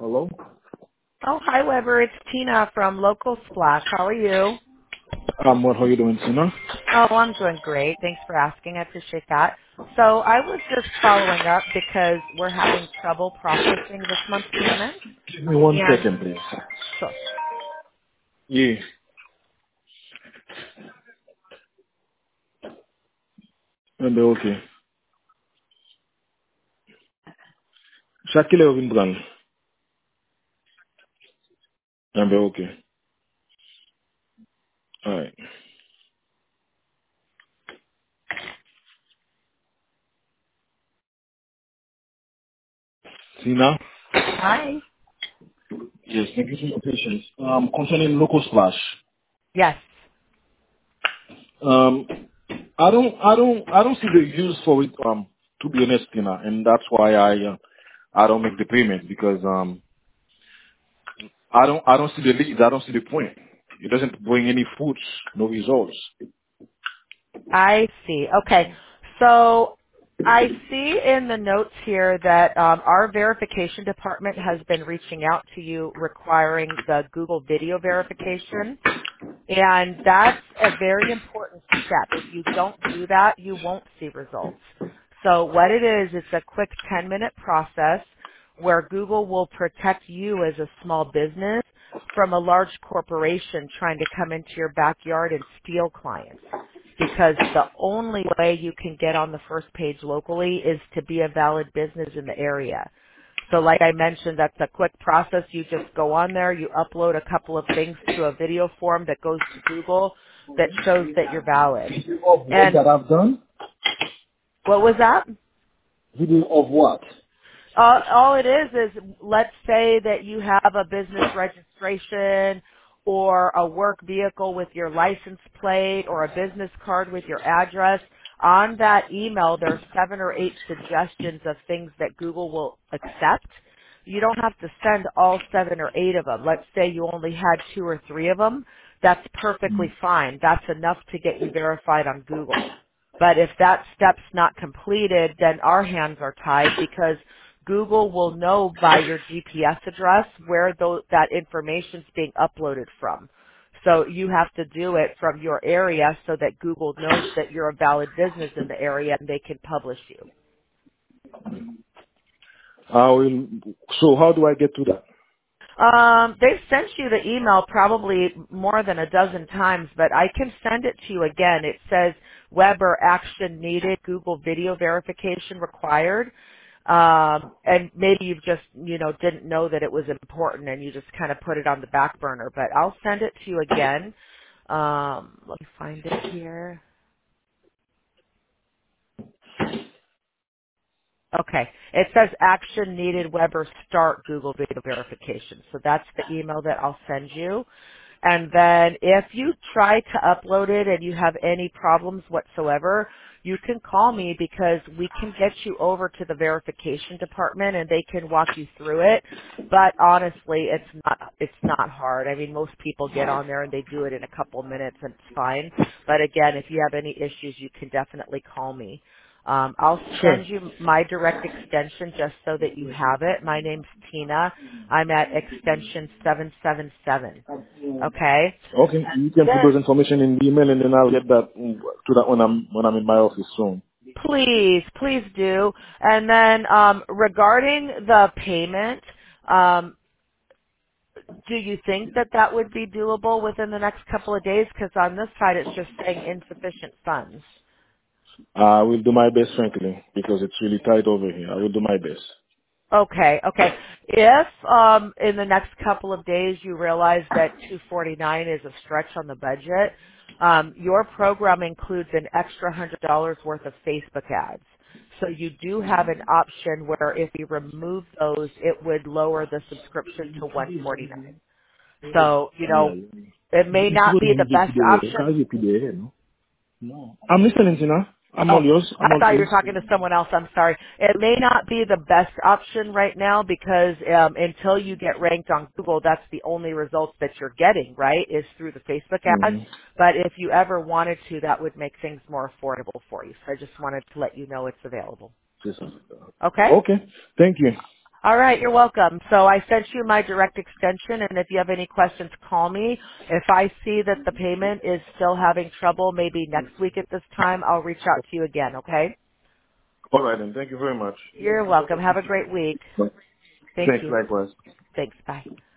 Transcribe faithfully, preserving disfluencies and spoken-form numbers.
Hello? Oh, hi, Weber. It's Tina from Local Splash. How are you? Um, what, how you doing, Tina? Oh, I'm doing great. Thanks for asking. I appreciate that. So I was just following up because we're having trouble processing this month's payment. Give me one And second, please. sure. Yeah. Maybe okay. Shakile Ovindran. Maybe okay. Alright. Tina? Hi. Yes, thank you for your patience. Um, concerning local splash. Yes. Um, I don't, I don't, I don't see the use for it, um, to be honest, Tina, and that's why I, uh, I don't make the payment because, um, I don't, I don't see the leads, I don't see the point. It doesn't bring any fruits, no results. I see. Okay. So I see in the notes here that um, our verification department has been reaching out to you requiring the Google video verification. And that's a very important step. If you don't do that, you won't see results. So what it is, it's a quick ten minute process where Google will protect you as a small business from a large corporation trying to come into your backyard and steal clients. Because the only way you can get on the first page locally is to be a valid business in the area. So like I mentioned, that's a quick process. You just go on there, you upload a couple of things to a video form that goes to Google that shows that you're valid. Video of what And that I've done? what was that? Video of what? Uh, all it is is let's say that you have a business registration or a work vehicle with your license plate or a business card with your address. On that email, there's seven or eight suggestions of things that Google will accept. You don't have to send all seven or eight of them. Let's say you only had two or three of them. That's perfectly fine. That's enough to get you verified on Google. But if that step's not completed, then our hands are tied because Google will know by your G P S address where tho- that information's being uploaded from. So you have to do it from your area so that Google knows that you're a valid business in the area and they can publish you. I will, so how do I get to that? Um, they've sent you the email probably more than a dozen times, but I can send it to you again. It says Weber action needed, Google video verification required. Um, and maybe you just, you know, didn't know that it was important and you just kind of put it on the back burner, but I'll send it to you again. Um, let me find it here. Okay. It says action needed Weber start Google video verification. So that's the email that I'll send you. And then if you try to upload it and you have any problems whatsoever, you can call me because we can get you over to the verification department and they can walk you through it. But honestly, it's not, it's not hard. I mean, most people get on there and they do it in a couple minutes and it's fine. But again, if you have any issues, you can definitely call me. Um, I'll Sure. send you my direct extension just so that you have it. My name's Tina. I'm at extension seven seven seven. Okay. Okay, you can put Then those information in the email and then I'll get that mm, to that when I'm when I'm in my office soon. please, please do. And then um, regarding the payment, um, do you think that that would be doable within the next couple of days? Because on this side it's just saying insufficient funds. I will do my best, frankly, because it's really tight over here. I will do my best. Okay, okay. If um, in the next couple of days you realize that two forty-nine is a stretch on the budget, um, your program includes an extra one hundred dollars worth of Facebook ads. So you do have an option where if you remove those, it would lower the subscription to one forty-nine. So, you know, Yeah. it may Isso not foi be the dividir P best D E, option. caso P D E, no? No. I'm listening, Tina. I'm Oh, all yours. I'm I all thought you were ears. talking to someone else. I'm sorry. It may not be the best option right now because um, until you get ranked on Google, that's the only results that you're getting, right, is through the Facebook ads. Mm-hmm. But if you ever wanted to, that would make things more affordable for you. So I just wanted to let you know it's available. Yes. Okay? Okay. Thank you. All right, you're welcome. So I sent you my direct extension, and if you have any questions, call me. If I see that the payment is still having trouble, maybe next week at this time, I'll reach out to you again, okay? All right, then. Thank you very much. You're welcome. Have a great week. Thank Thanks, you. likewise. Thanks. Bye.